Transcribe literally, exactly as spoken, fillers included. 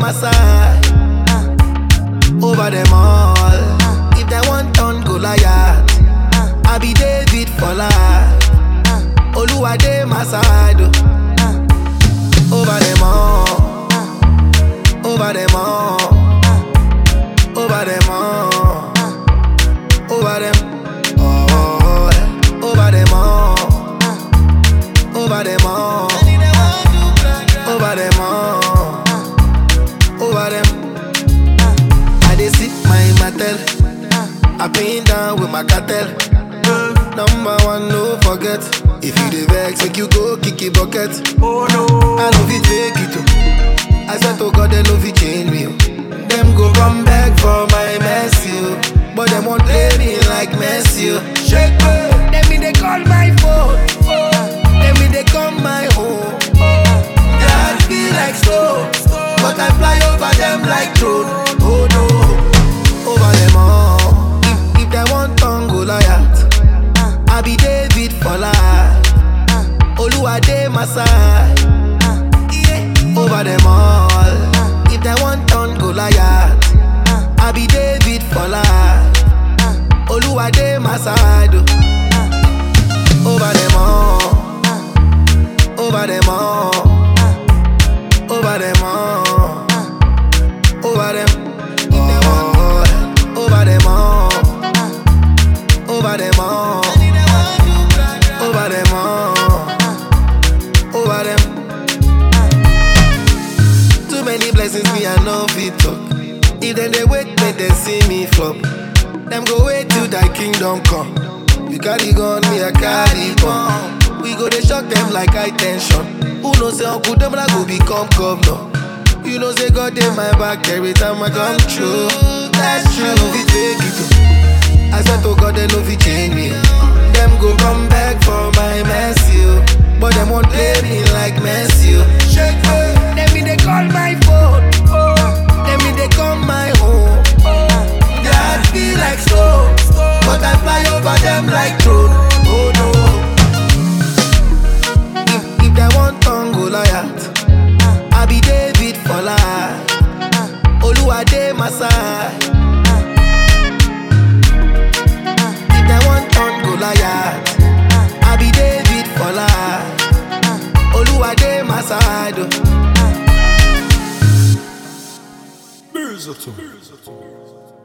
my side. Over them all. If they want turn Goliath, I be David for life. Oluwa dey my side. oh. Over them all. Over them all. Over them all. Over them all. Over them all. Over them all. Over them all. Over them. I dey sip my matel. I been down with my cartel. Number one, no forget. If you dey vex, make you go kick it bucket. Oh no, I know fit fake it too. I swear to God, they know fit change me. Oh. Them go come back for my mercy, oh. But them won't play me like Messi. Oh. Shake me, them me they call my phone. Them me they come my home. That feel like snow, but I fly over them like drone. Oh no, over them all. If, if they want turn Goliath, I be David for life. Oluwa dey my side. Over them all. If they want turn Goliath, I be David for life. Oluwa dey my side. Over them all. Over them all. Over them all. Over them all. Over them all. Over them all. Over them all. Over them. Too many blessings me I no fit talk. If then they wait, make them see me flop. Them go wait till thy kingdom come. You carry gun, me I carry bomb. We go they shock them like high tension. Who knows say Uncle them like go become governor. You know say God in my back every time I come true. That's true. I know fit fake it too. I swear to God they know fit change me. Them go come back for my mercy, oh. But them won't play me like Messi. Oh. Shake me, them me they call my phone. Them me they come my home. That feel like snow, but I fly over them like drone. Oh no. If, if they want turn Goliath, I be David for life. Oluwa dey my side. If they want turn Goliath, I be David for life. Oluwa dey my side. Music.